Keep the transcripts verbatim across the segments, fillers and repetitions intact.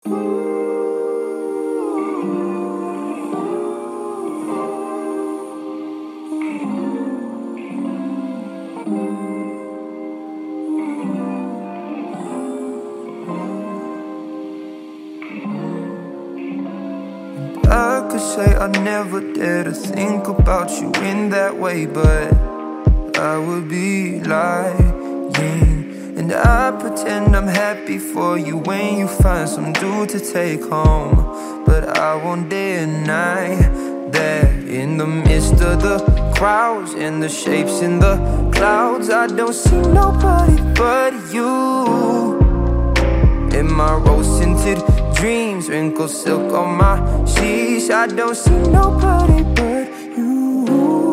I could say I never dare to think about you in that way, but I would be lying. And I pretend I'm happy for you when you find some dude to take home. But I won't deny that in the midst of the crowds and the shapes in the clouds, I don't see nobody but you. In my rose-tinted dreams, wrinkled silk on my sheets, I don't see nobody but you.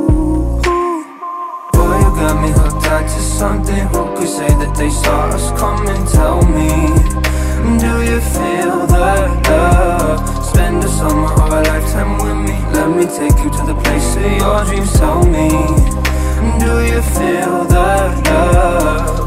Boy, you got me hooked on to something. Who could say that they saw us coming? Tell me, do you feel the love? Spend a summer or a lifetime with me. Let me take you to the place of your dreams. Tell me, do you feel the love?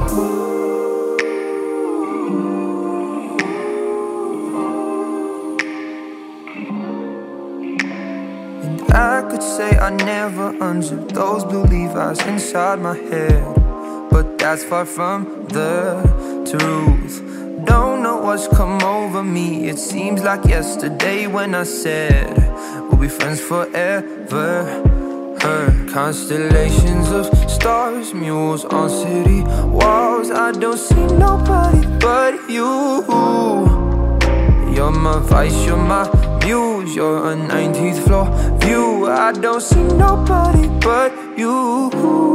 I could say I never unzipped those blue Levi's inside my head, but that's far from the truth. Don't know what's come over me. It seems like yesterday when I said we'll be friends forever. Her constellations of stars, mules on city walls, I don't see nobody but you. You're my vice, you're my muse, you're a nineteenth floor view. I don't see nobody but you.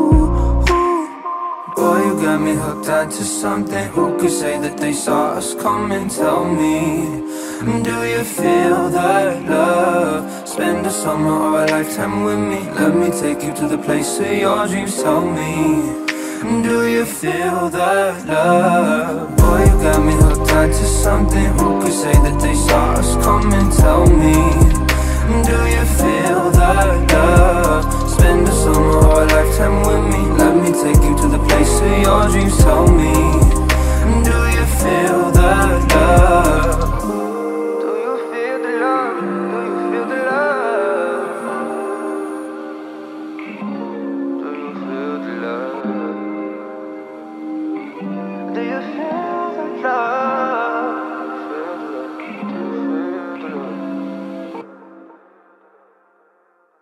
Boy, you got me hooked on to something. Who could say that they saw us coming? Tell me, do you feel that love? Spend a summer or a lifetime with me. Let me take you to the place of your dreams. Tell me, do you feel that love? Boy, you got me hooked on to something. Who could say that they saw us coming? Tell me, do you feel that love? Spend a summer or a lifetime with me. Let me take you to the place of your dreams. Tell